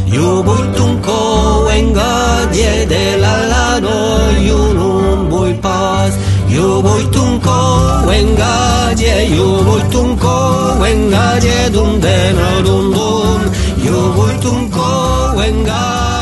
io porto un co venga diede l'allano, io non vuoi pas, io porto un co venga die, io porto un co venga die, dun dena dun dun, io porto un co venga